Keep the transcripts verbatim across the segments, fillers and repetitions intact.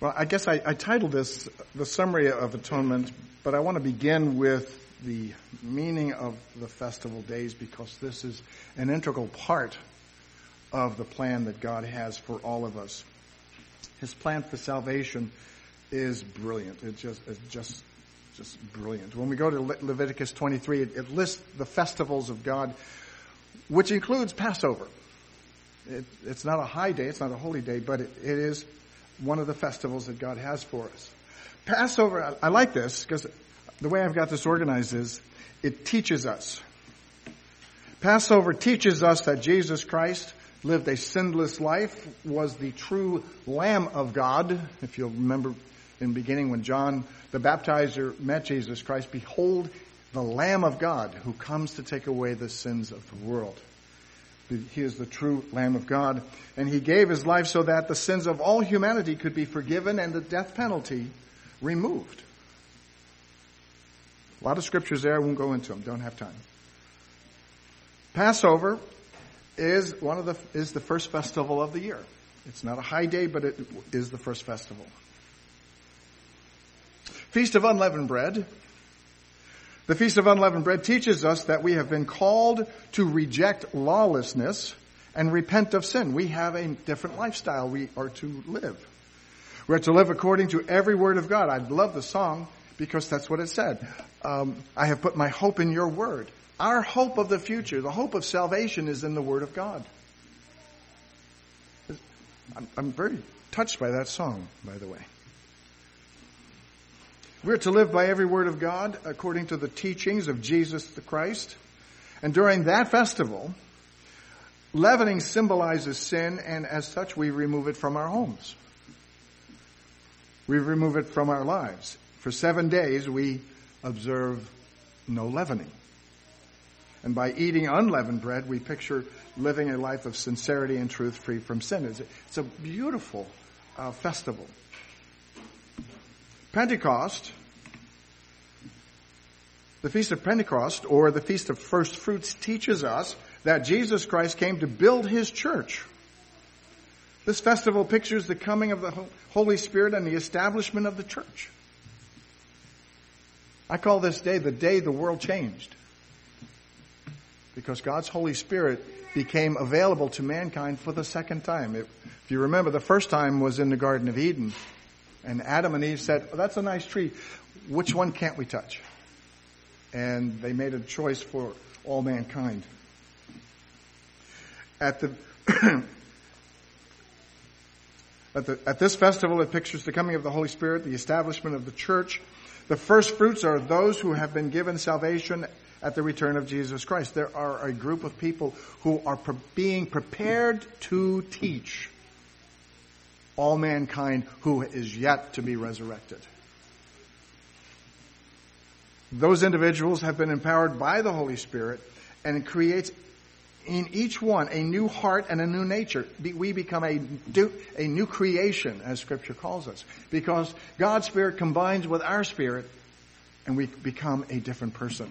Well, I guess I, I titled this The Summary of Atonement, but I want to begin with the meaning of the festival days because this is an integral part of the plan that God has for all of us. His plan for salvation is brilliant. It just, it's just, just brilliant. When we go to Le- Leviticus twenty-three, it, it lists the festivals of God, which includes Passover. It, it's not a high day, it's not a holy day, but it, it is one of the festivals that God has for us. Passover, I, I like this because the way I've got this organized is it teaches us. Passover teaches us that Jesus Christ lived a sinless life, was the true Lamb of God. If you'll remember in the beginning when John the Baptizer met Jesus Christ, behold the Lamb of God who comes to take away the sins of the world. He is the true Lamb of God, and he gave his life so that the sins of all humanity could be forgiven and the death penalty removed. A lot of scriptures there, I won't go into them, don't have time. Passover is one of the is the first festival of the year. It's not a high day, but it is the first festival. Feast of Unleavened Bread. The Feast of Unleavened Bread teaches us that we have been called to reject lawlessness and repent of sin. We have a different lifestyle we are to live. We're to live according to every word of God. I love the song because that's what it said. Um, I have put my hope in your word. Our hope of the future, the hope of salvation is in the word of God. I'm, I'm very touched by that song, by the way. We're to live by every word of God according to the teachings of Jesus the Christ. And during that festival, leavening symbolizes sin, and as such, we remove it from our homes. We remove it from our lives. For seven days, we observe no leavening. And by eating unleavened bread, we picture living a life of sincerity and truth free from sin. It's a, it's a beautiful uh, festival. Pentecost, the Feast of Pentecost, or the Feast of First Fruits, teaches us that Jesus Christ came to build his church. This festival pictures the coming of the Holy Spirit and the establishment of the church. I call this day the day the world changed, because God's Holy Spirit became available to mankind for the second time. If you remember, the first time was in the Garden of Eden. And Adam and Eve said, oh, that's a nice tree. Which one can't we touch? And they made a choice for all mankind. At the at the at this festival, it pictures the coming of the Holy Spirit, the establishment of the church. The first fruits are those who have been given salvation at the return of Jesus Christ. There are a group of people who are pre- being prepared to teach all mankind who is yet to be resurrected. Those individuals have been empowered by the Holy Spirit, and it creates in each one a new heart and a new nature. We become a, a new creation, as Scripture calls us, because God's Spirit combines with our spirit, and we become a different person.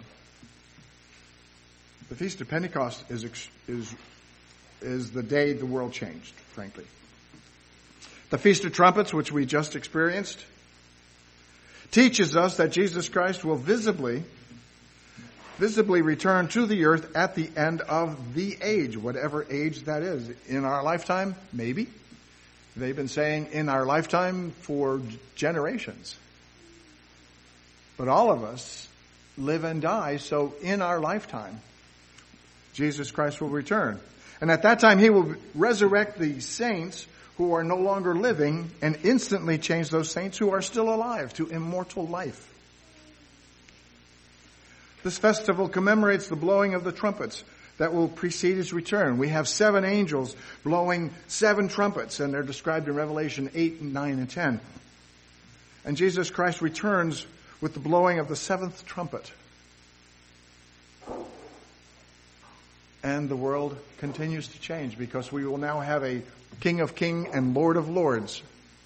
The Feast of Pentecost is is is the day the world changed, frankly. The Feast of Trumpets, which we just experienced, teaches us that Jesus Christ will visibly, visibly return to the earth at the end of the age, whatever age that is. In our lifetime, maybe. They've been saying in our lifetime for generations. But all of us live and die, so in our lifetime, Jesus Christ will return. And at that time, he will resurrect the saints who are no longer living and instantly change those saints who are still alive to immortal life. This festival commemorates the blowing of the trumpets that will precede his return. We have seven angels blowing seven trumpets, and they're described in Revelation eight, and nine, and ten. And Jesus Christ returns with the blowing of the seventh trumpet. And the world continues to change because we will now have a King of Kings and Lord of Lords.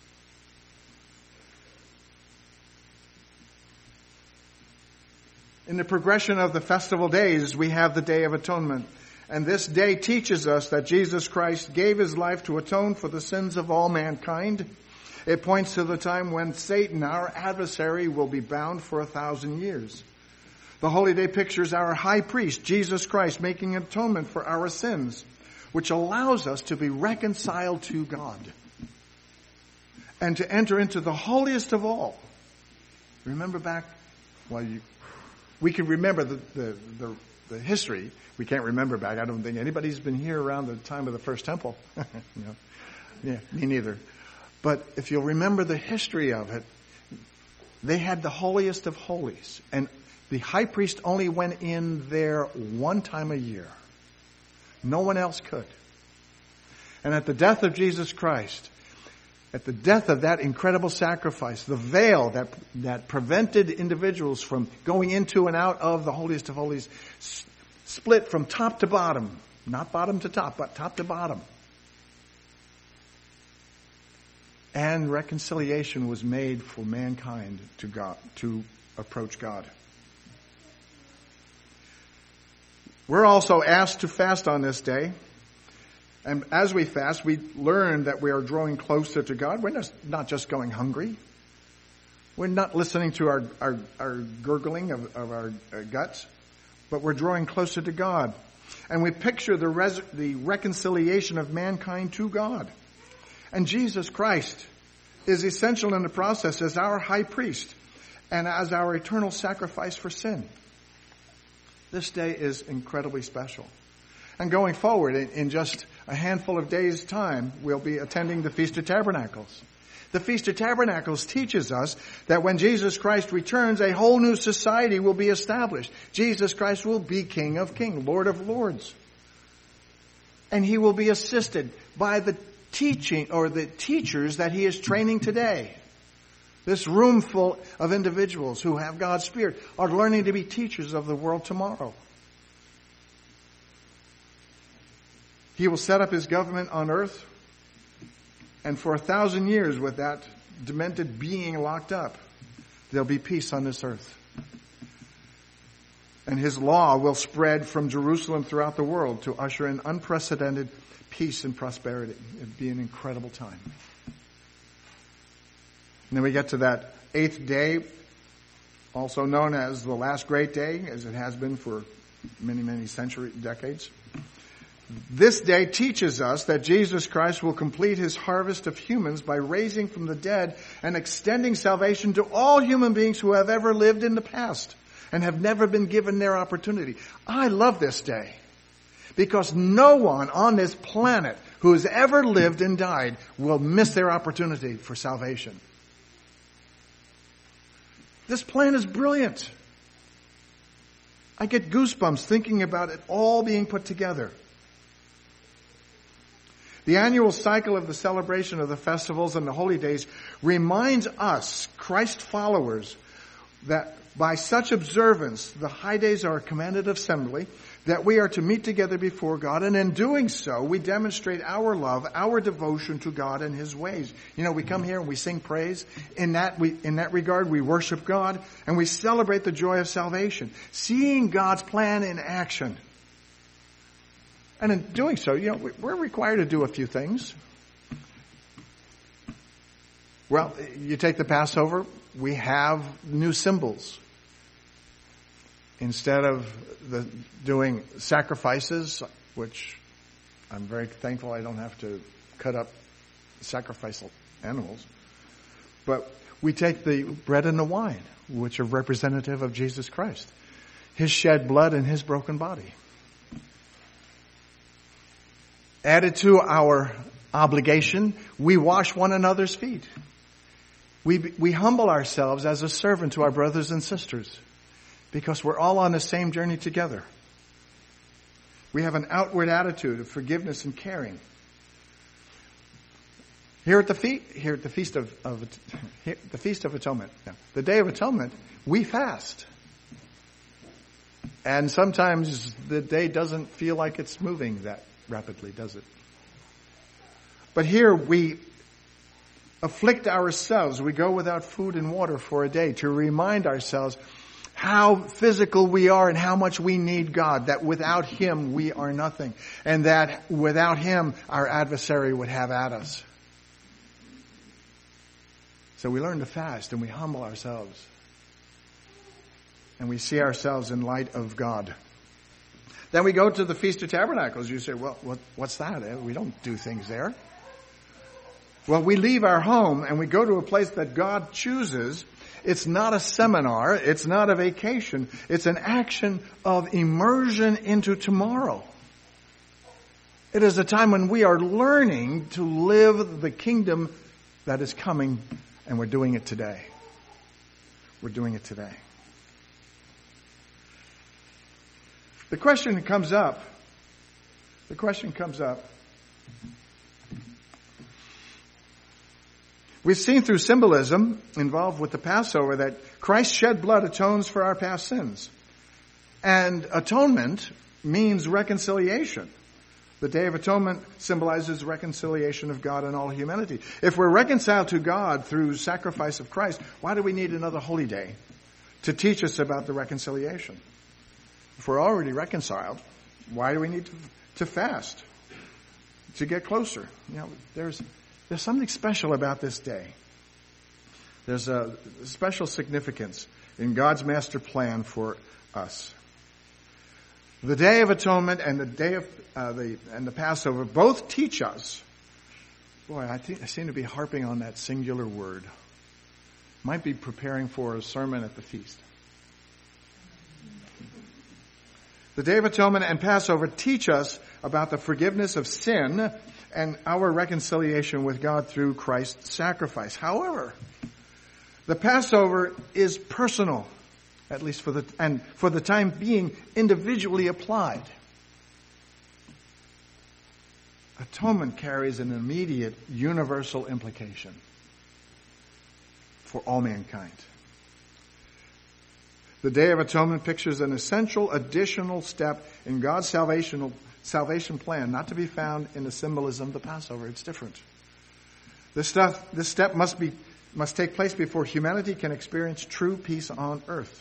In the progression of the festival days, we have the Day of Atonement. And this day teaches us that Jesus Christ gave his life to atone for the sins of all mankind. It points to the time when Satan, our adversary, will be bound for a thousand years. The Holy Day pictures our high priest, Jesus Christ, making atonement for our sins, which allows us to be reconciled to God and to enter into the holiest of all. Remember back, well, you, we can remember the, the, the, the history. We can't remember back. I don't think anybody's been here around the time of the first temple. you know. Yeah, me neither. But if you'll remember the history of it, they had the holiest of holies. And the high priest only went in there one time a year. No one else could. And at the death of Jesus Christ, at the death of that incredible sacrifice, the veil that that prevented individuals from going into and out of the holiest of holies s- split from top to bottom. Not bottom to top, but top to bottom. And reconciliation was made for mankind to God, to approach God. We're also asked to fast on this day. And as we fast, we learn that we are drawing closer to God. We're not, not just going hungry. We're not listening to our, our, our gurgling of, of our, our guts, but we're drawing closer to God. And we picture the, res, the reconciliation of mankind to God. And Jesus Christ is essential in the process as our high priest and as our eternal sacrifice for sin. This day is incredibly special. And going forward, in just a handful of days' time, we'll be attending the Feast of Tabernacles. The Feast of Tabernacles teaches us that when Jesus Christ returns, a whole new society will be established. Jesus Christ will be King of Kings, Lord of Lords. And he will be assisted by the teaching or the teachers that he is training today. This room full of individuals who have God's Spirit are learning to be teachers of the world tomorrow. He will set up his government on earth, and for a thousand years with that demented being locked up, there'll be peace on this earth. And his law will spread from Jerusalem throughout the world to usher in unprecedented peace and prosperity. It'd be an incredible time. And then we get to that eighth day, also known as the last great day, as it has been for many, many centuries, decades. This day teaches us that Jesus Christ will complete his harvest of humans by raising from the dead and extending salvation to all human beings who have ever lived in the past and have never been given their opportunity. I love this day because no one on this planet who has ever lived and died will miss their opportunity for salvation. This plan is brilliant. I get goosebumps thinking about it all being put together. The annual cycle of the celebration of the festivals and the holy days reminds us, Christ followers, that by such observance, the high days are a commanded assembly, that we are to meet together before God, and in doing so, we demonstrate our love, our devotion to God and his ways. You know, we come here and we sing praise. In that, we, in that regard, we worship God, and we celebrate the joy of salvation, seeing God's plan in action. And in doing so, you know, we're required to do a few things. Well, you take the Passover, we have new symbols. Instead of the doing sacrifices, which I'm very thankful I don't have to cut up sacrificial animals, but we take the bread and the wine, which are representative of Jesus Christ, his shed blood and his broken body. Added to our obligation, we wash one another's feet. We, we humble ourselves as a servant to our brothers and sisters because we're all on the same journey together. We have an outward attitude of forgiveness and caring. Here at the feet, here at the feast of, of here, the Feast of Atonement, yeah, the Day of Atonement, we fast. And sometimes the day doesn't feel like it's moving that rapidly, does it? But here we afflict ourselves. We go without food and water for a day to remind ourselves how physical we are and how much we need God, that without him we are nothing, and that without him our adversary would have at us. So we learn to fast and we humble ourselves. And we see ourselves in light of God. Then we go to the Feast of Tabernacles. You say, well, what, what's that? We don't do things there. Well, we leave our home and we go to a place that God chooses. It's not a seminar. It's not a vacation. It's an action of immersion into tomorrow. It is a time when we are learning to live the kingdom that is coming, and we're doing it today. We're doing it today. The question comes up, the question comes up, we've seen through symbolism involved with the Passover that Christ's shed blood atones for our past sins. And atonement means reconciliation. The Day of Atonement symbolizes reconciliation of God and all humanity. If we're reconciled to God through sacrifice of Christ, why do we need another holy day to teach us about the reconciliation? If we're already reconciled, why do we need to, to fast? To get closer. You know, there's there's something special about this day. There's a special significance in God's master plan for us. The Day of Atonement and the Day of uh, the and the Passover both teach us. Boy, I, think, I seem to be harping on that singular word. Might be preparing for a sermon at the feast. The Day of Atonement and Passover teach us about the forgiveness of sin and our reconciliation with God through Christ's sacrifice. However, the Passover is personal, at least for the and for the time being individually applied. Atonement carries an immediate universal implication for all mankind. The Day of Atonement pictures an essential additional step in God's salvation, salvation plan, not to be found in the symbolism of the Passover. It's different. This stuff, this step must be, must take place before humanity can experience true peace on earth.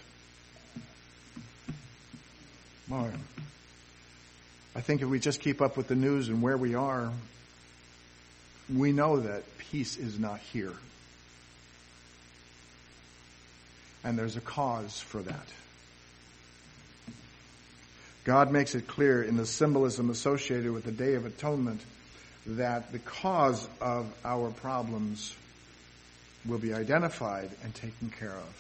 Boy, I think if we just keep up with the news and where we are, we know that peace is not here. And there's a cause for that. God makes it clear in the symbolism associated with the Day of Atonement that the cause of our problems will be identified and taken care of.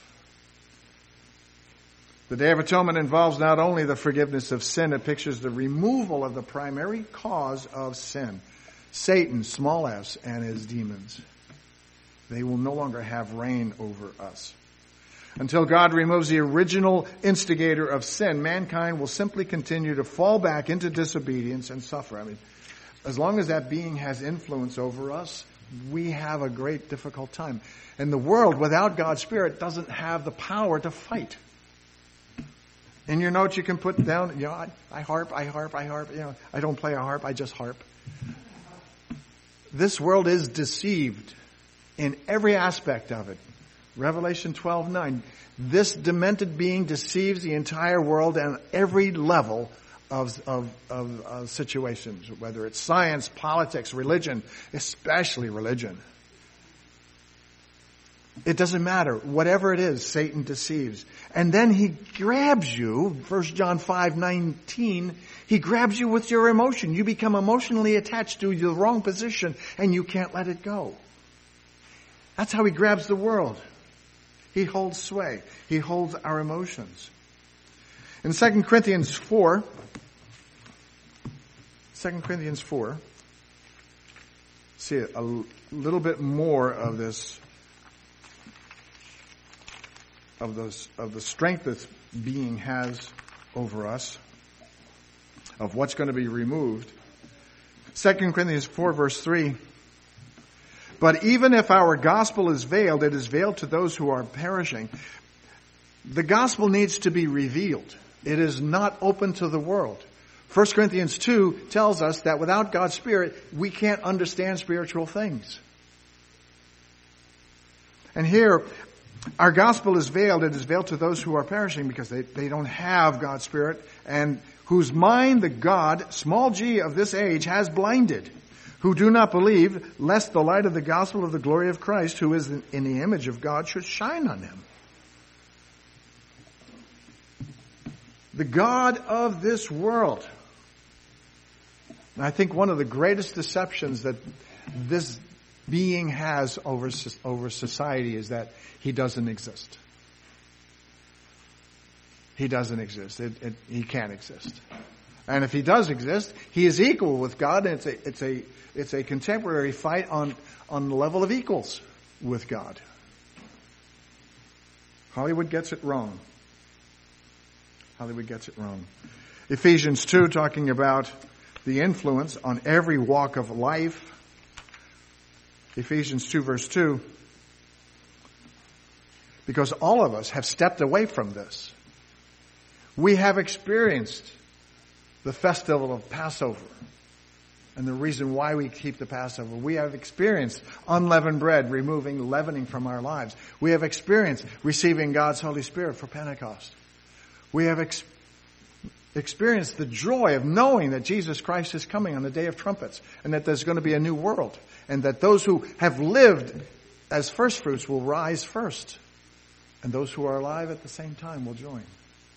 The Day of Atonement involves not only the forgiveness of sin, it pictures the removal of the primary cause of sin. Satan, small s, and his demons. They will no longer have reign over us. Until God removes the original instigator of sin, mankind will simply continue to fall back into disobedience and suffer. I mean, as long as that being has influence over us, we have a great difficult time. And the world without God's Spirit doesn't have the power to fight. In your notes you can put down, you know, I, I harp, I harp, I harp, you know, I don't play a harp, I just harp. This world is deceived in every aspect of it. Revelation twelve nine. This demented being deceives the entire world and every level of, of, of uh, situations, whether it's science, politics, religion, especially religion. It doesn't matter. Whatever it is, Satan deceives. And then he grabs you, First John five nineteen, he grabs you with your emotion. You become emotionally attached to the wrong position and you can't let it go. That's how he grabs the world. He holds sway. He holds our emotions. In Second Corinthians four, Second Corinthians four, see a, a little bit more of this, of those, of the strength that being has over us, of what's going to be removed. Second Corinthians four verse three. But even if our gospel is veiled, it is veiled to those who are perishing. The gospel needs to be revealed. It is not open to the world. First Corinthians two tells us that without God's Spirit, we can't understand spiritual things. And here, our gospel is veiled. It is veiled to those who are perishing because they, they don't have God's Spirit, and whose mind the God, small g, of this age has blinded, who do not believe, lest the light of the gospel of the glory of Christ, who is in the image of God, should shine on him. The God of this world. And I think one of the greatest deceptions that this being has over, over society is that he doesn't exist. He doesn't exist. It, it, he can't exist. And if he does exist, he is equal with God, and it's a, it's a, it's a contemporary fight on, on the level of equals with God. Hollywood gets it wrong. Hollywood gets it wrong. Ephesians two, talking about the influence on every walk of life. Ephesians two, verse two. Because all of us have stepped away from this. We have experienced the festival of Passover. And the reason why we keep the Passover. We have experienced unleavened bread, removing leavening from our lives. We have experienced receiving God's Holy Spirit for Pentecost. We have ex- experienced the joy of knowing that Jesus Christ is coming on the day of trumpets, and that there's going to be a new world, and that those who have lived as first fruits will rise first, and those who are alive at the same time will join.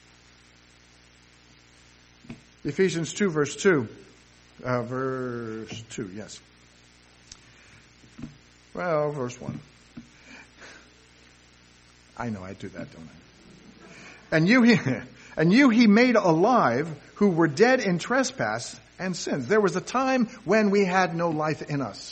Ephesians two, verse two. Uh, verse two, yes. Well, verse one. I know I do that, don't I? And you, he, and you he made alive who were dead in trespass and sins. There was a time when we had no life in us,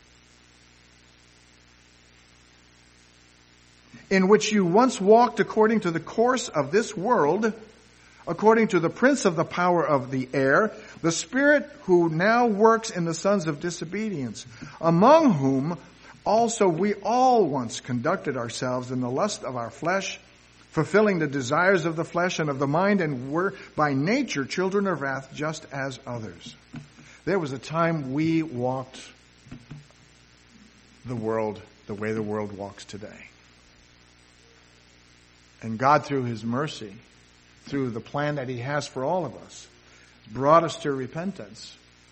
in which you once walked according to the course of this world, according to the prince of the power of the air, the spirit who now works in the sons of disobedience, among whom also we all once conducted ourselves in the lust of our flesh, fulfilling the desires of the flesh and of the mind, and were by nature children of wrath, just as others. There was a time we walked the world the way the world walks today. And God, through his mercy, through the plan that he has for all of us, brought us to repentance,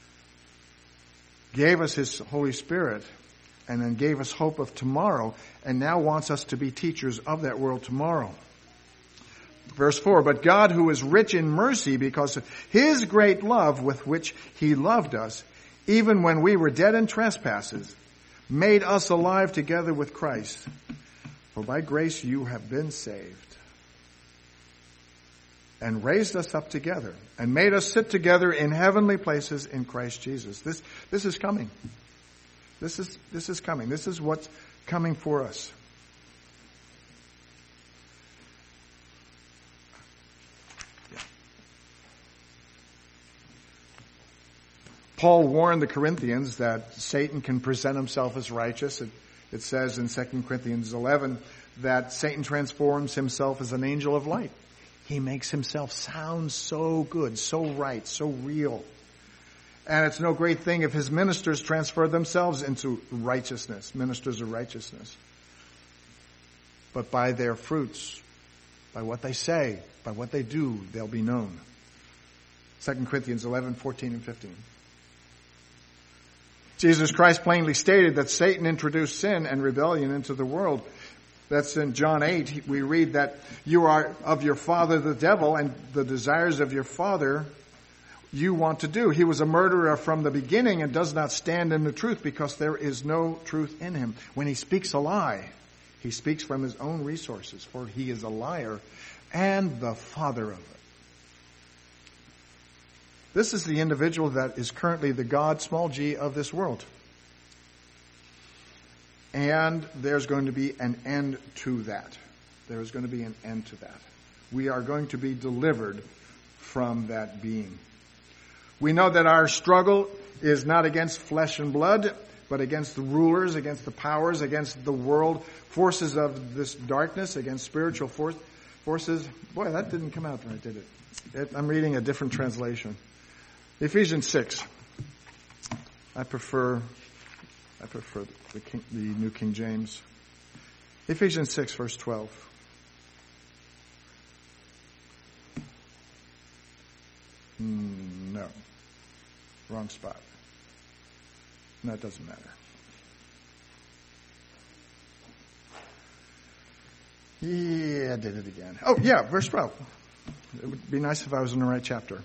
gave us his Holy Spirit, and then gave us hope of tomorrow, and now wants us to be teachers of that world tomorrow. Verse four, but God, who is rich in mercy because of his great love with which he loved us, even when we were dead in trespasses, made us alive together with Christ. For by grace you have been saved, and raised us up together, and made us sit together in heavenly places in Christ Jesus. This, this is coming. This is, this is coming. This is what's coming for us. Yeah. Paul warned the Corinthians that Satan can present himself as righteous. It, it says in Second Corinthians eleven that Satan transforms himself as an angel of light. He makes himself sound so good, so right, so real. And it's no great thing if his ministers transfer themselves into righteousness, ministers of righteousness. But by their fruits, by what they say, by what they do, they'll be known. Second Corinthians eleven, fourteen, and fifteen. Jesus Christ plainly stated that Satan introduced sin and rebellion into the world. That's in John eight. We read that you are of your father the devil, and the desires of your father you want to do. He was a murderer from the beginning and does not stand in the truth, because there is no truth in him. When he speaks a lie, he speaks from his own resources, for he is a liar and the father of it. This is the individual that is currently the God, small g, of this world. And there's going to be an end to that. There is going to be an end to that. We are going to be delivered from that being. We know that our struggle is not against flesh and blood, but against the rulers, against the powers, against the world, forces of this darkness, against spiritual force, forces. Boy, that didn't come out right, did it? it? I'm reading a different translation. Ephesians six. I prefer... I prefer the, King, the New King James. Ephesians six, verse twelve. Mm, no. Wrong spot. And that doesn't matter. Yeah, I did it again. Oh, yeah, verse twelve. It would be nice if I was in the right chapter.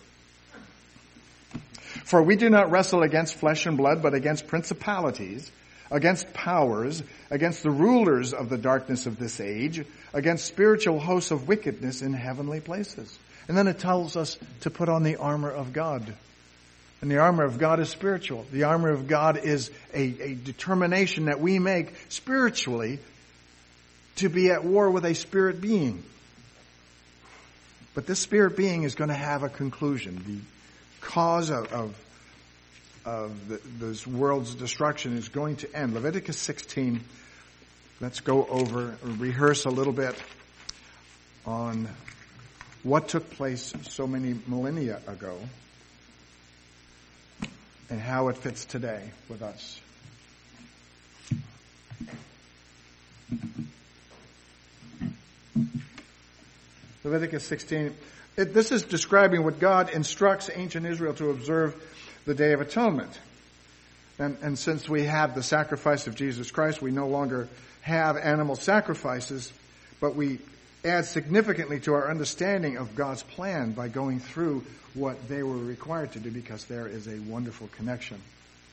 For we do not wrestle against flesh and blood, but against principalities, against powers, against the rulers of the darkness of this age, against spiritual hosts of wickedness in heavenly places. And then it tells us to put on the armor of God. And the armor of God is spiritual. The armor of God is a, a determination that we make spiritually to be at war with a spirit being. But this spirit being is going to have a conclusion. The cause of, of, of the, this world's destruction is going to end. Leviticus sixteen, let's go over, rehearse a little bit on what took place so many millennia ago and how it fits today with us. Leviticus sixteen. It, this is describing what God instructs ancient Israel to observe the Day of Atonement. And, and since we have the sacrifice of Jesus Christ, we no longer have animal sacrifices, but we add significantly to our understanding of God's plan by going through what they were required to do, because there is a wonderful connection.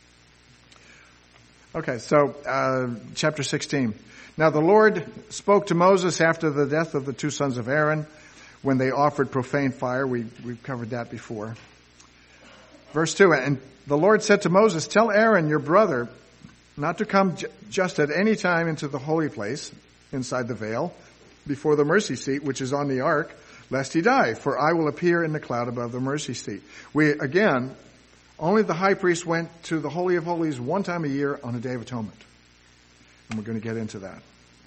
Okay, so uh, chapter sixteen. Now the Lord spoke to Moses after the death of the two sons of Aaron, when they offered profane fire. We, we've covered that before. Verse two, and the Lord said to Moses, tell Aaron, your brother, not to come j- just at any time into the holy place, inside the veil, before the mercy seat, which is on the ark, lest he die, for I will appear in the cloud above the mercy seat. We, again, only the high priest went to the Holy of Holies one time a year on a Day of Atonement. And we're going to get into that.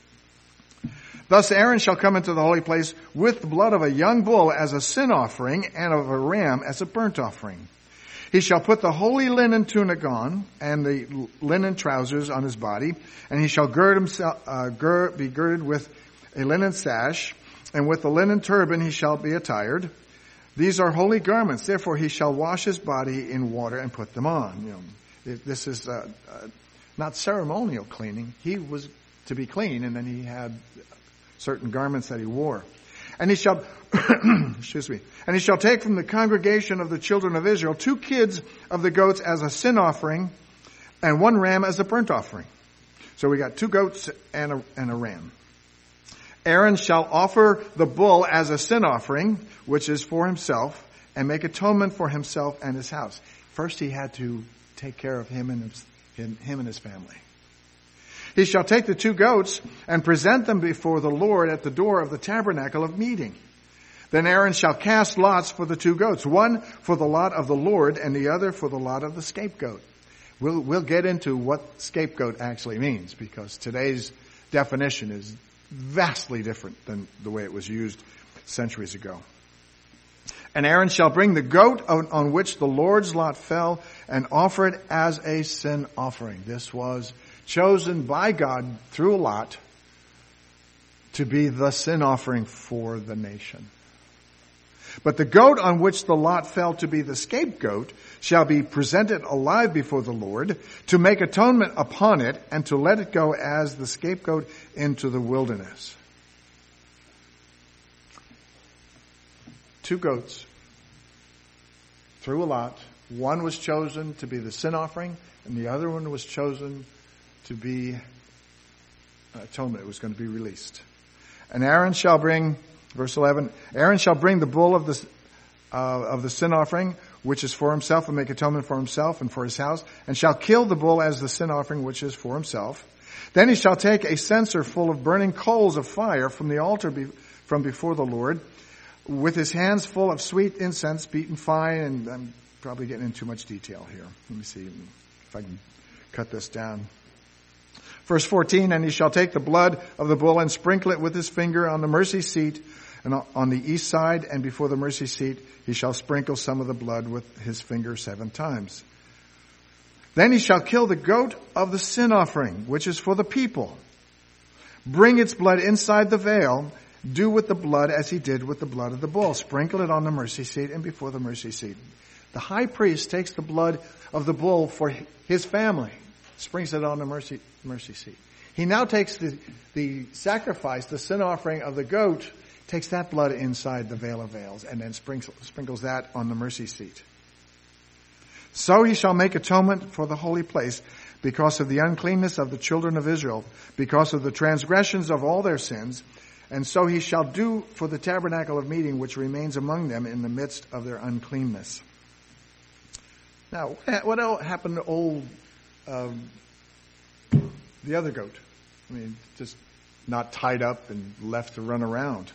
Thus Aaron shall come into the holy place with the blood of a young bull as a sin offering, and of a ram as a burnt offering. He shall put the holy linen tunic on, and the linen trousers on his body, and he shall gird himself, uh, gird, be girded with a linen sash, and with the linen turban he shall be attired. These are holy garments, therefore he shall wash his body in water and put them on. You know, this is uh, uh, not ceremonial cleaning. He was to be clean, and then he had certain garments that he wore. And he shall, excuse me, and he shall take from the congregation of the children of Israel two kids of the goats as a sin offering, and one ram as a burnt offering. So we got two goats and a, and a ram. Aaron shall offer the bull as a sin offering, which is for himself, and make atonement for himself and his house. First he had to take care of him and his, him and his family. He shall take the two goats and present them before the Lord at the door of the tabernacle of meeting. Then Aaron shall cast lots for the two goats, one for the lot of the Lord and the other for the lot of the scapegoat. We'll, we'll get into what scapegoat actually means, because today's definition is vastly different than the way it was used centuries ago. And Aaron shall bring the goat on, on which the Lord's lot fell and offer it as a sin offering. This was chosen by God through a lot to be the sin offering for the nation. But the goat on which the lot fell to be the scapegoat shall be presented alive before the Lord to make atonement upon it, and to let it go as the scapegoat into the wilderness. Two goats through a lot. One was chosen to be the sin offering, and the other one was chosen to be atonement. It was going to be released. And Aaron shall bring, verse eleven, Aaron shall bring the bull of the uh, of the sin offering, which is for himself, and make atonement for himself and for his house, and shall kill the bull as the sin offering, which is for himself. Then he shall take a censer full of burning coals of fire from the altar be, from before the Lord, with his hands full of sweet incense beaten fine. And I'm probably getting into too much detail here. Let me see if I can cut this down. Verse fourteen, and he shall take the blood of the bull and sprinkle it with his finger on the mercy seat, and on the east side, and before the mercy seat he shall sprinkle some of the blood with his finger seven times. Then he shall kill the goat of the sin offering, which is for the people. Bring its blood inside the veil. Do with the blood as he did with the blood of the bull. Sprinkle it on the mercy seat and before the mercy seat. The high priest takes the blood of the bull for his family, sprinkles it on the mercy, mercy seat. He now takes the, the sacrifice, the sin offering of the goat, takes that blood inside the veil of veils, and then sprinkles, sprinkles that on the mercy seat. So he shall make atonement for the holy place because of the uncleanness of the children of Israel, because of the transgressions of all their sins, and so he shall do for the tabernacle of meeting which remains among them in the midst of their uncleanness. Now, what else happened to old, um, the other goat? I mean, just not tied up and left to run around.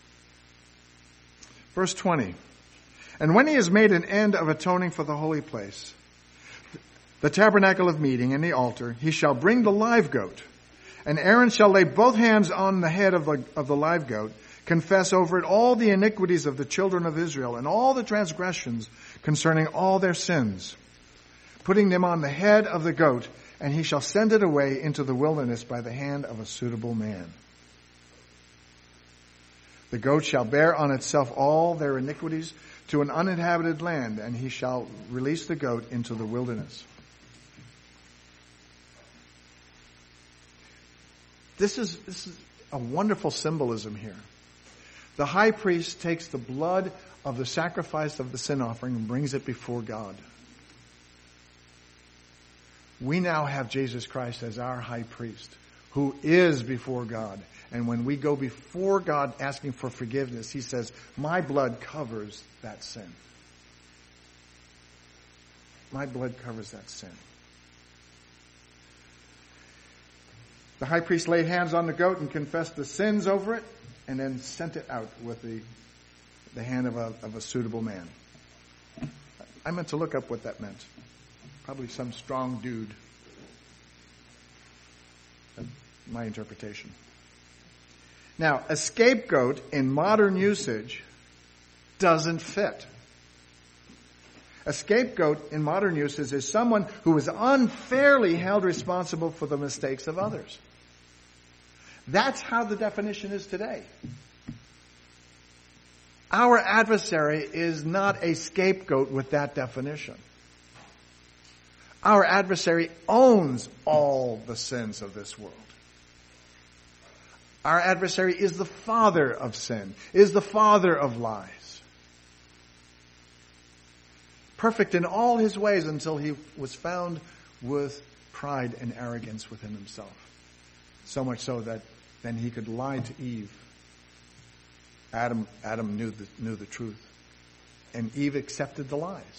Verse twenty. And when he has made an end of atoning for the holy place, the tabernacle of meeting and the altar, he shall bring the live goat. And Aaron shall lay both hands on the head of the, of the live goat, confess over it all the iniquities of the children of Israel and all the transgressions concerning all their sins, putting them on the head of the goat, and he shall send it away into the wilderness by the hand of a suitable man. The goat shall bear on itself all their iniquities to an uninhabited land, and he shall release the goat into the wilderness. This is, this is a wonderful symbolism here. The high priest takes the blood of the sacrifice of the sin offering and brings it before God. We now have Jesus Christ as our high priest, who is before God. And when we go before God asking for forgiveness, he says, my blood covers that sin. My blood covers that sin. The high priest laid hands on the goat and confessed the sins over it, and then sent it out with the, the hand of a, of a suitable man. I meant to look up what that meant. Probably some strong dude. That's my interpretation. Now, a scapegoat in modern usage doesn't fit. A scapegoat in modern usage is someone who is unfairly held responsible for the mistakes of others. That's how the definition is today. Our adversary is not a scapegoat with that definition. Our adversary owns all the sins of this world. Our adversary is the father of sin, is the father of lies. Perfect in all his ways until he was found with pride and arrogance within himself. So much so that then he could lie to Eve. Adam, Adam knew the, knew the truth. And Eve accepted the lies.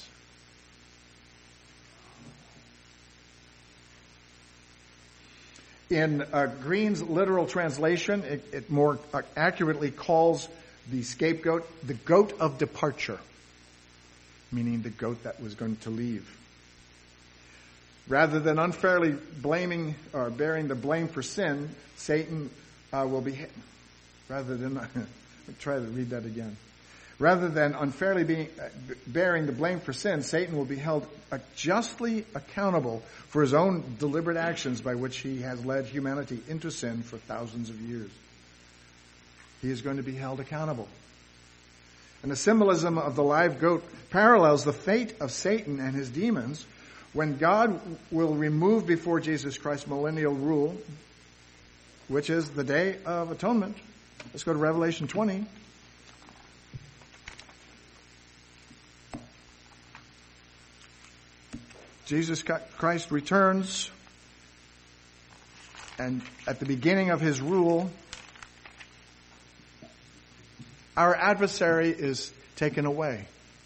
In uh, Green's literal translation, it, it more accurately calls the scapegoat the goat of departure, meaning the goat that was going to leave. Rather than unfairly blaming or bearing the blame for sin, Satan uh, will be, rather than, try to read that again. Rather than unfairly being, uh, bearing the blame for sin, Satan will be held uh, justly accountable for his own deliberate actions by which he has led humanity into sin for thousands of years. He is going to be held accountable. And the symbolism of the live goat parallels the fate of Satan and his demons when God will remove before Jesus Christ's millennial rule, which is the Day of Atonement. Let's go to Revelation twenty. Jesus Christ returns, and at the beginning of his rule, our adversary is taken away.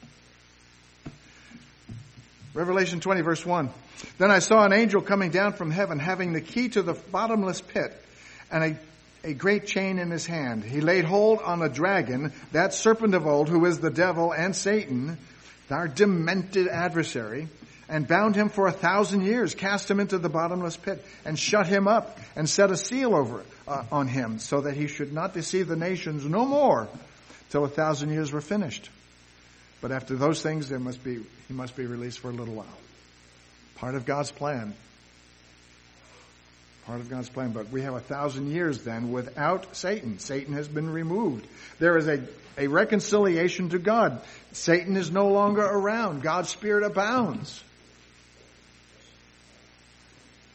Revelation twenty, verse one. Then I saw an angel coming down from heaven, having the key to the bottomless pit, and a, a great chain in his hand. He laid hold on a dragon, that serpent of old, who is the devil and Satan, our demented adversary, and bound him for a thousand years, cast him into the bottomless pit, and shut him up, and set a seal over uh, on him, so that he should not deceive the nations no more, till a thousand years were finished. But after those things, there must be he must be released for a little while. Part of God's plan. Part of God's plan. But we have a thousand years then without Satan. Satan has been removed. There is a, a reconciliation to God. Satan is no longer around. God's Spirit abounds.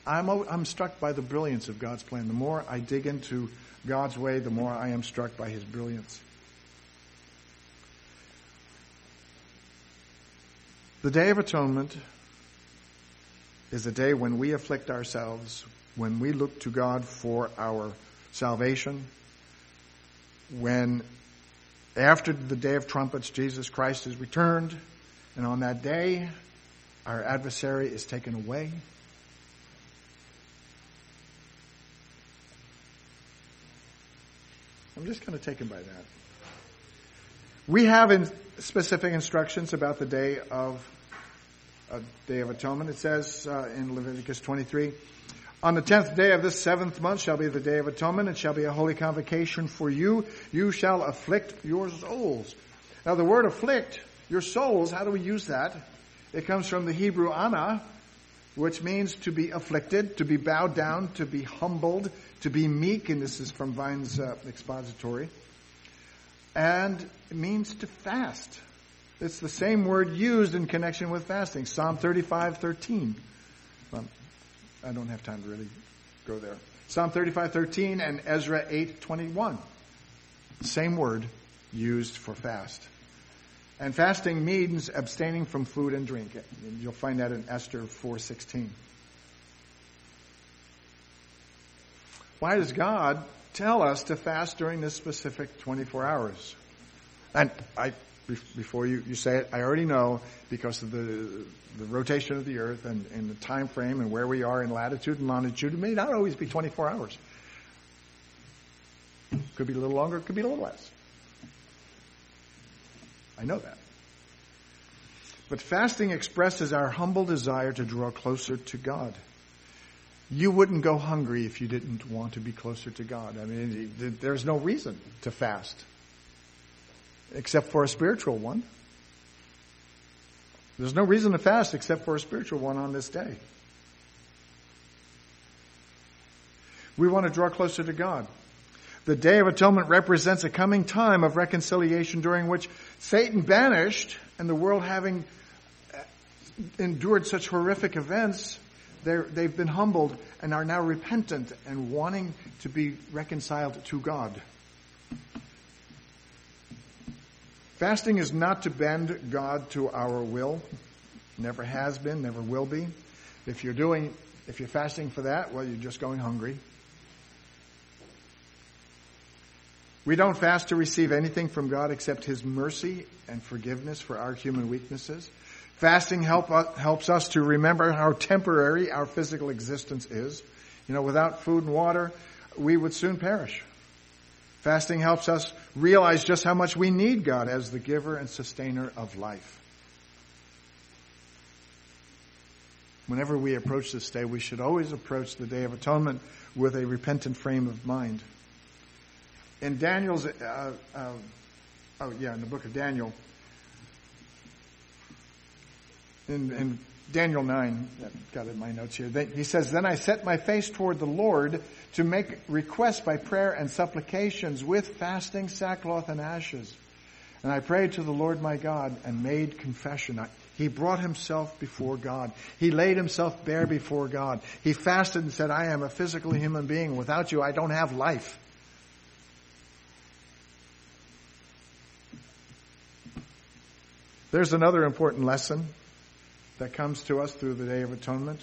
I'm, I'm struck by the brilliance of God's plan. The more I dig into God's way, the more I am struck by his brilliance. The Day of Atonement is a day when we afflict ourselves, when we look to God for our salvation, when after the Day of Trumpets, Jesus Christ is returned, and on that day, our adversary is taken away. I'm just kind of taken by that. We have in specific instructions about the Day of uh, Day of Atonement. It says uh, in Leviticus twenty-three, on the tenth day of this seventh month shall be the Day of Atonement. It shall be a holy convocation for you. You shall afflict your souls. Now the word afflict, your souls, how do we use that? It comes from the Hebrew ana, which means to be afflicted, to be bowed down, to be humbled, to be meek, and this is from Vine's uh, expository. And it means to fast. It's the same word used in connection with fasting. Psalm thirty-five thirteen. Um, I don't have time to really go there. Psalm thirty-five thirteen and Ezra eight twenty-one. Same word used for fast. And fasting means abstaining from food and drink. You'll find that in Esther four sixteen. Why does God tell us to fast during this specific twenty-four hours? And I, before you, you say it, I already know because of the the rotation of the earth and, and the time frame and where we are in latitude and longitude. It may not always be twenty-four hours. Could be a little longer, could be a little less. I know that. But fasting expresses our humble desire to draw closer to God. You wouldn't go hungry if you didn't want to be closer to God. I mean, there's no reason to fast, except for a spiritual one. There's no reason to fast except for a spiritual one on this day. We want to draw closer to God. The Day of Atonement represents a coming time of reconciliation during which Satan banished, and the world having endured such horrific events, they've been humbled and are now repentant and wanting to be reconciled to God. Fasting is not to bend God to our will. Never has been, never will be. If you're doing, if you're fasting for that, well, you're just going hungry. We don't fast to receive anything from God except his mercy and forgiveness for our human weaknesses. Fasting help us, helps us to remember how temporary our physical existence is. You know, without food and water, we would soon perish. Fasting helps us realize just how much we need God as the giver and sustainer of life. Whenever we approach this day, we should always approach the Day of Atonement with a repentant frame of mind. In Daniel's, uh, uh, oh yeah, in the book of Daniel, in, in Daniel nine, I've got it in my notes here, he says, "Then I set my face toward the Lord to make requests by prayer and supplications with fasting, sackcloth, and ashes. And I prayed to the Lord my God and made confession." He brought himself before God. He laid himself bare before God. He fasted and said, "I am a physical human being. Without you, I don't have life." There's another important lesson that comes to us through the Day of Atonement.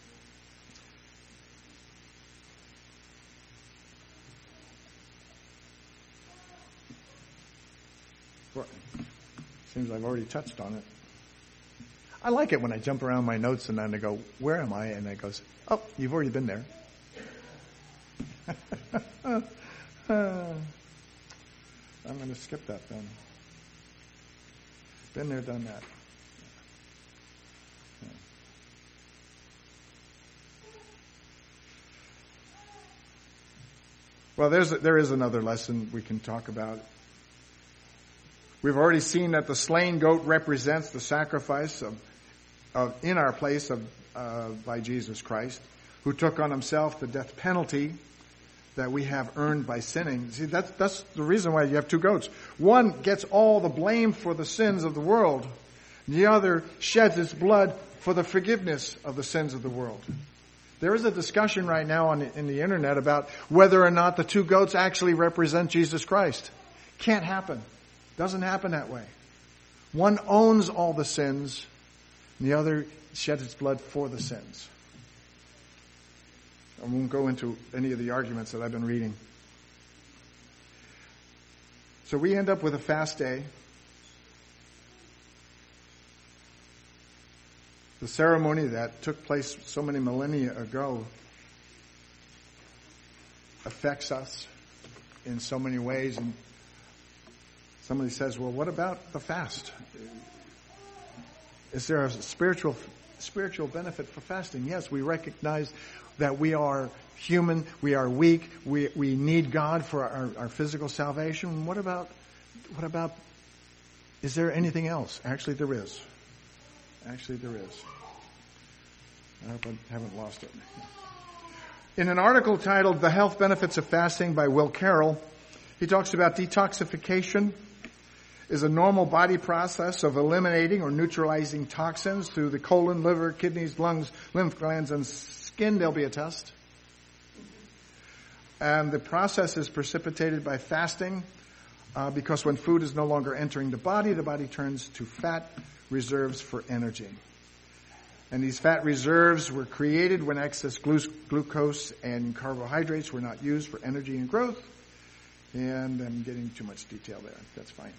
Well, seems I've already touched on it. I like it when I jump around my notes and then I go, "Where am I?" And it goes, "Oh, you've already been there." I'm going to skip that then. Been there, done that. Yeah. Well, there's a, there is another lesson we can talk about. We've already seen that the slain goat represents the sacrifice of, of in our place of uh, by Jesus Christ, who took on himself the death penalty that we have earned by sinning. See, that's, that's the reason why you have two goats. One gets all the blame for the sins of the world. The other sheds its blood for the forgiveness of the sins of the world. There is a discussion right now on in the internet about whether or not the two goats actually represent Jesus Christ. Can't happen. Doesn't happen that way. One owns all the sins, and the other sheds its blood for the sins. I won't go into any of the arguments that I've been reading. So we end up with a fast day. The ceremony that took place so many millennia ago affects us in so many ways. And somebody says, well, what about the fast? Is there a spiritual spiritual benefit for fasting? Yes, we recognize that we are human, we are weak, we we need God for our, our physical salvation. What about, what about, is there anything else? Actually, there is. Actually, there is. I hope I haven't lost it. In an article titled The Health Benefits of Fasting by Will Carroll, he talks about detoxification is a normal body process of eliminating or neutralizing toxins through the colon, liver, kidneys, lungs, lymph glands, and skin. There'll be a test. And the process is precipitated by fasting uh, because when food is no longer entering the body, the body turns to fat reserves for energy. And these fat reserves were created when excess glu- glucose and carbohydrates were not used for energy and growth. And I'm getting too much detail there. That's fine.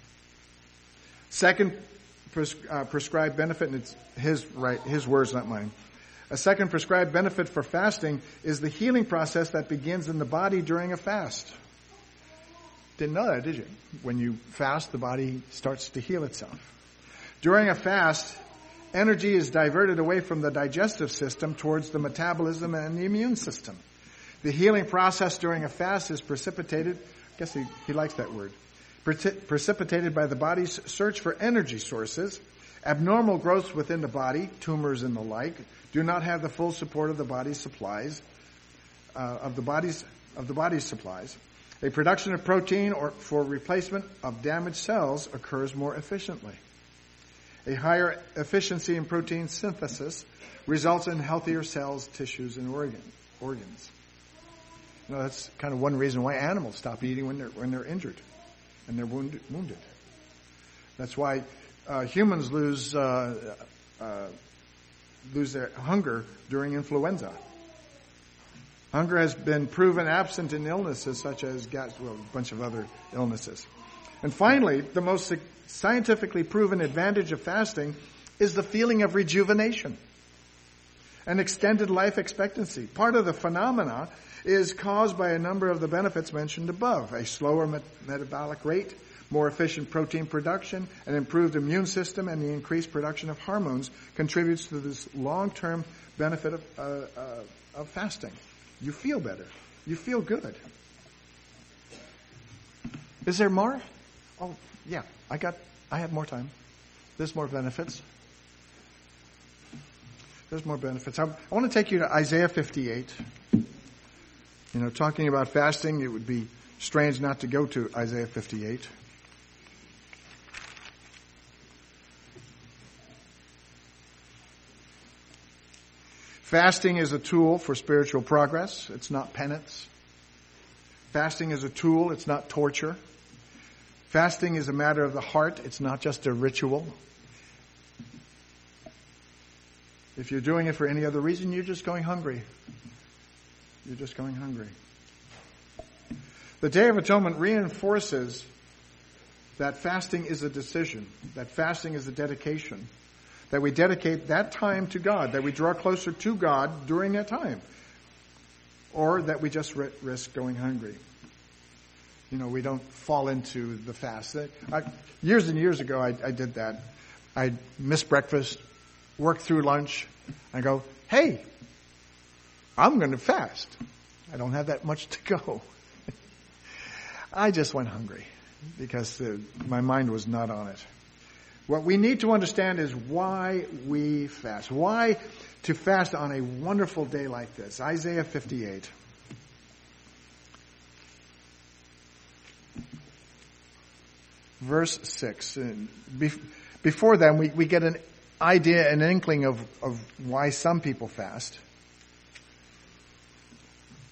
Second pres- uh, prescribed benefit, and it's his right, his words, not mine. A second prescribed benefit for fasting is the healing process that begins in the body during a fast. Didn't know that, did you? When you fast, the body starts to heal itself. During a fast, energy is diverted away from the digestive system towards the metabolism and the immune system. The healing process during a fast is precipitated, I guess he, he likes that word, precipitated by the body's search for energy sources. Abnormal growths within the body, tumors and the like, do not have the full support of the body's supplies, uh, of the body's of the body's supplies. A production of protein or for replacement of damaged cells occurs more efficiently. A higher efficiency in protein synthesis results in healthier cells, tissues, and organ, organs. You know, that's kind of one reason why animals stop eating when they're when they're injured and they're wounded. wounded. That's why uh, humans lose uh, uh, lose their hunger during influenza. Hunger has been proven absent in illnesses such as gas, well, a bunch of other illnesses. And finally, the most scientifically proven advantage of fasting is the feeling of rejuvenation and extended life expectancy. Part of the phenomena is caused by a number of the benefits mentioned above: a slower met- metabolic rate, more efficient protein production, an improved immune system, and the increased production of hormones contributes to this long-term benefit of, uh, uh, of fasting. You feel better. You feel good. Is there more? Oh, yeah, I got, I have more time. There's more benefits. There's more benefits. I, I want to take you to Isaiah fifty-eight. You know, talking about fasting, it would be strange not to go to Isaiah fifty-eight. Fasting is a tool for spiritual progress. It's not penance. Fasting is a tool. It's not torture. Fasting is a matter of the heart. It's not just a ritual. If you're doing it for any other reason, you're just going hungry. You're just going hungry. The Day of Atonement reinforces that fasting is a decision, that fasting is a dedication, that we dedicate that time to God, that we draw closer to God during that time, or that we just risk going hungry. You know, we don't fall into the fast. I, years and years ago, I, I did that. I'd miss breakfast, work through lunch, and go, hey, I'm going to fast. I don't have that much to go. I just went hungry because uh, my mind was not on it. What we need to understand is why we fast. Why to fast on a wonderful day like this. Isaiah fifty-eight. Verse six. Before then, we, we get an idea, an inkling of, of why some people fast.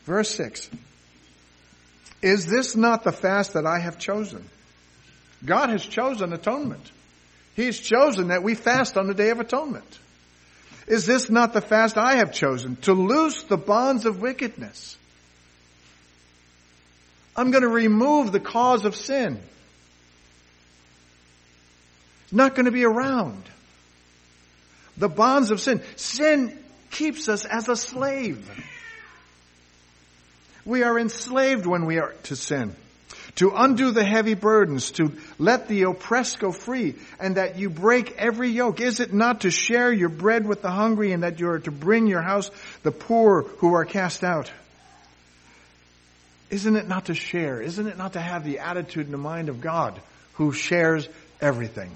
Verse six. Is this not the fast that I have chosen? God has chosen atonement. He's chosen that we fast on the Day of Atonement. Is this not the fast I have chosen? To loose the bonds of wickedness. I'm going to remove the cause of sin. It's not going to be around. The bonds of sin. Sin keeps us as a slave. We are enslaved when we are to sin. To undo the heavy burdens, to let the oppressed go free, and that you break every yoke. Is it not to share your bread with the hungry, and that you are to bring your house the poor who are cast out? Isn't it not to share? Isn't it not to have the attitude and the mind of God, who shares everything?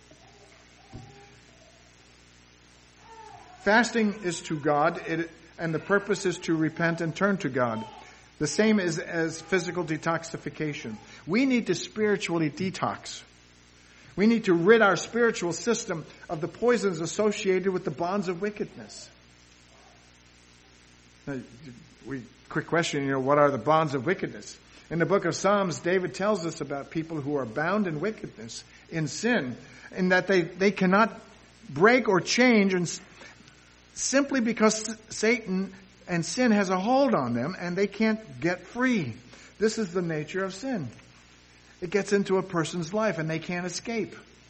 Fasting is to God, it, and the purpose is to repent and turn to God. The same as, as physical detoxification. We need to spiritually detox. We need to rid our spiritual system of the poisons associated with the bonds of wickedness. Now, we, quick question, you know, what are the bonds of wickedness? In the book of Psalms, David tells us about people who are bound in wickedness, in sin, in that they, they cannot break or change, and simply because Satan and sin has a hold on them, and they can't get free. This is the nature of sin. It gets into a person's life, and they can't escape.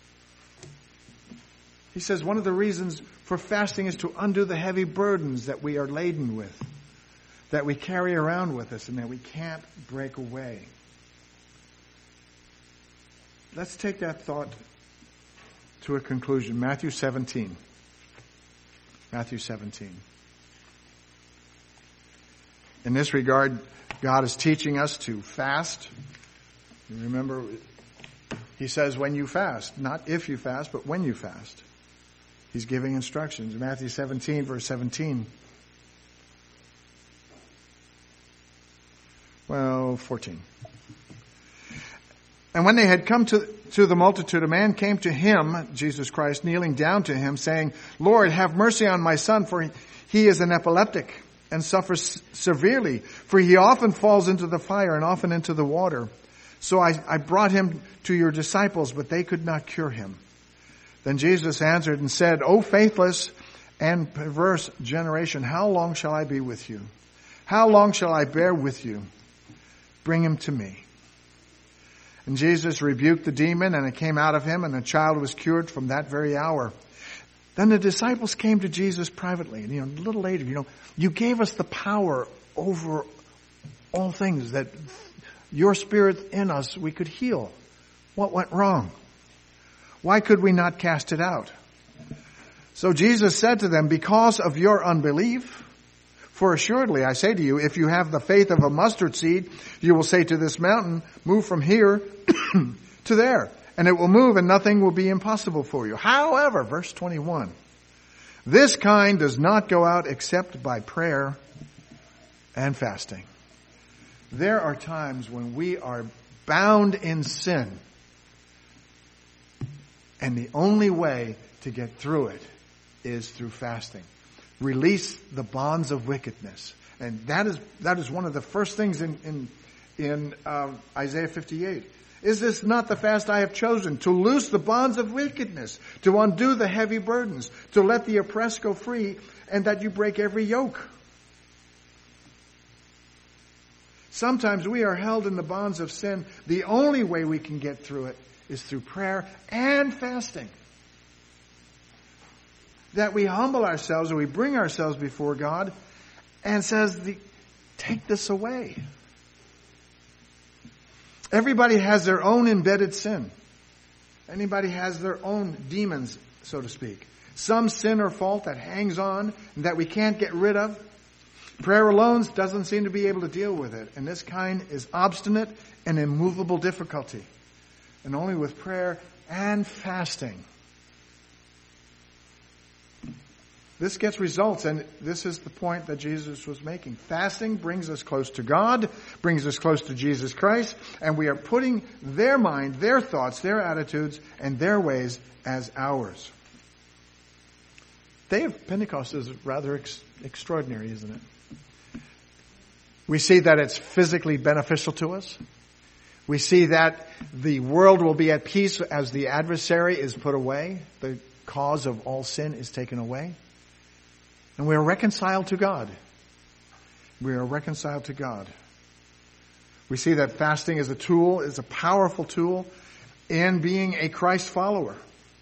He says one of the reasons for fasting is to undo the heavy burdens that we are laden with, that we carry around with us, and that we can't break away. Let's take that thought to a conclusion. Matthew seventeen. Matthew seventeen. In this regard, God is teaching us to fast. You remember, He says when you fast, not if you fast, but when you fast. He's giving instructions. Matthew seventeen, verse seventeen. Well, fourteen. And when they had come to, to the multitude, a man came to him, Jesus Christ, kneeling down to him, saying, Lord, have mercy on my son, for he is an epileptic, and suffers severely, for he often falls into the fire and often into the water. So I, I brought him to your disciples, but they could not cure him. Then Jesus answered and said, O faithless and perverse generation, how long shall I be with you? How long shall I bear with you? Bring him to me. And Jesus rebuked the demon, and it came out of him, and the child was cured from that very hour. Then the disciples came to Jesus privately, and you know, a little later, you know, you gave us the power over all things, that your spirit in us we could heal. What went wrong? Why could we not cast it out? So Jesus said to them, because of your unbelief, for assuredly I say to you, if you have the faith of a mustard seed, you will say to this mountain, move from here to there. And it will move, and nothing will be impossible for you. However, verse twenty-one, this kind does not go out except by prayer and fasting. There are times when we are bound in sin, and the only way to get through it is through fasting. Release the bonds of wickedness. And that is that is one of the first things in, in, in um, Isaiah fifty-eight. Is this not the fast I have chosen? To loose the bonds of wickedness, to undo the heavy burdens, to let the oppressed go free, and that you break every yoke. Sometimes we are held in the bonds of sin. The only way we can get through it is through prayer and fasting. That we humble ourselves, or we bring ourselves before God and says, take this away. Everybody has their own embedded sin. Anybody has their own demons, so to speak. Some sin or fault that hangs on and that we can't get rid of. Prayer alone doesn't seem to be able to deal with it. And this kind is obstinate and immovable difficulty. And only with prayer and fasting. This gets results, and this is the point that Jesus was making. Fasting brings us close to God, brings us close to Jesus Christ, and we are putting their mind, their thoughts, their attitudes, and their ways as ours. Day of Pentecost is rather ex- extraordinary, isn't it? We see that it's physically beneficial to us. We see that the world will be at peace as the adversary is put away. The cause of all sin is taken away. And we are reconciled to God. We are reconciled to God. We see that fasting is a tool, is a powerful tool in being a Christ follower.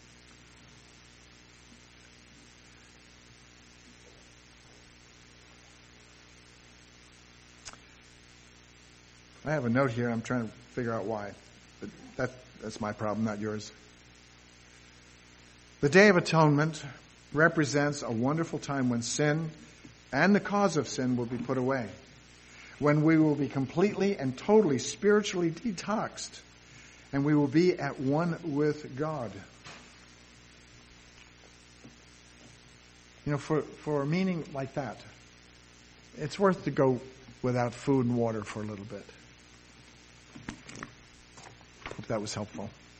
I have a note here. I'm trying to figure out why. But that, that's my problem, not yours. The Day of Atonement represents a wonderful time when sin and the cause of sin will be put away. When we will be completely and totally spiritually detoxed. And we will be at one with God. You know, for, for a meaning like that, it's worth to go without food and water for a little bit. Hope that was helpful.